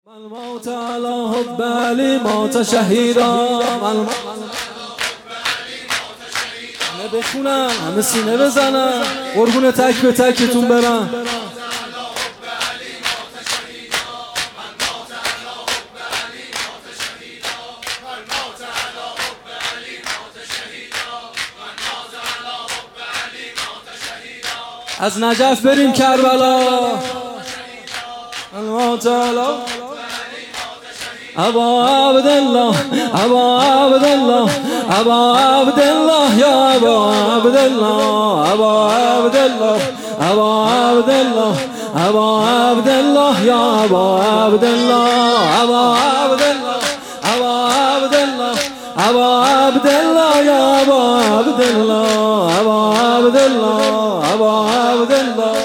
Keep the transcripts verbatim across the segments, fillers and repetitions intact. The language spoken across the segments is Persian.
الموت على حب علی مات شهیدا. همه بخونن، همه سینه بزنن، قربون تک به تکتون برن. از نجف بریم کربلا. الموت علی ابا عبدالله، ابا عبدالله، ابا عبدالله، یا ابا عبدالله، ابا عبدالله، ابا عبدالله، ابا عبدالله، یا ابا عبدالله، ابا عبدالله، ابا عبدالله، ابا عبدالله، یا ابا عبدالله، ابا عبدالله، ابا عبدالله.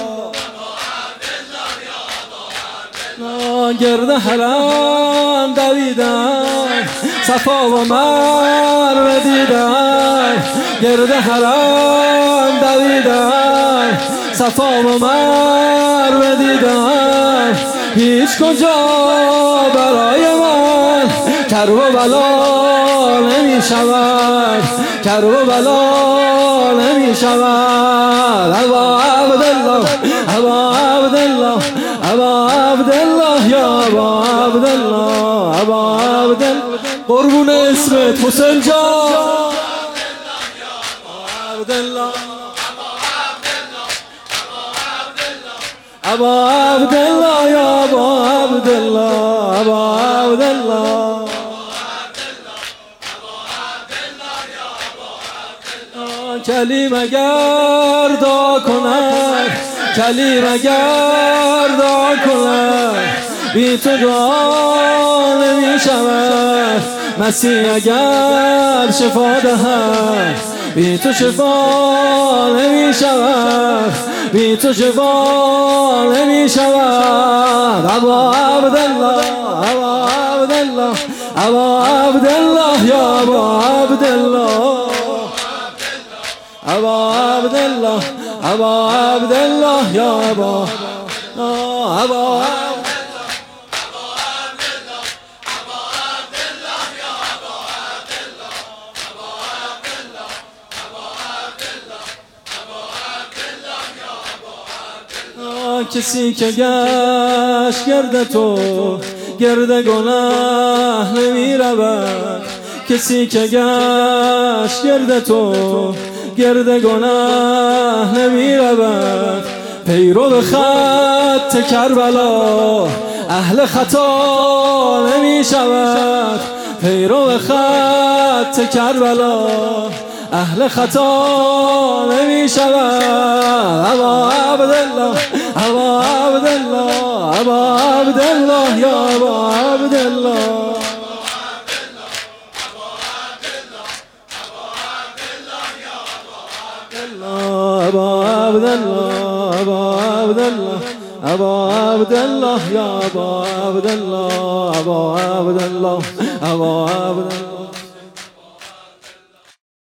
گرد حرم دویدن، صفا و مروه دیدن. گرد حرم دویدن، صفا و مروه دیدن. هیچ کجا برای من کر و بلا نمی شود، کر و بلا نمی شود. ابا عبدالله، ابا عبدالله، ابا عبدالله، یا ابا عبدالله، ابا عبدالله. قربون اسمت حسین جان. عبدالله، ابا عبدالله، یا ابا عبدالله، ابا عبدالله. کلیم اگر دعا کند، کلیم اگر دعا کند، بی تو دعا نمی شود. مسیح اگر شفا دهد، بی تو شفا نمی شود، بی تو شفا نمی شود. ابا عبدالله، ابا عبدالله، ابا عبدالله، یا ابا عبدالله، ابا عبدالله، ابا عبدالله، یا ابا ابا کسی که گشت گرد تو گرد گناه نمی رود. کسی که گشت گرد تو گرد گناه نمی رود. پیرو خط کربلا اهل خطا نمی شود. پیرو خط کربلا اهل خطا نمی شود. ابا عبدالله، ابا عبدالله، ابا عبدالله، یا ابا عبدالله. ابا عبدالله، ابا عبدالله، ابا عبدالله، یا ابا عبدالله، ابا عبدالله، ابا عبدالله.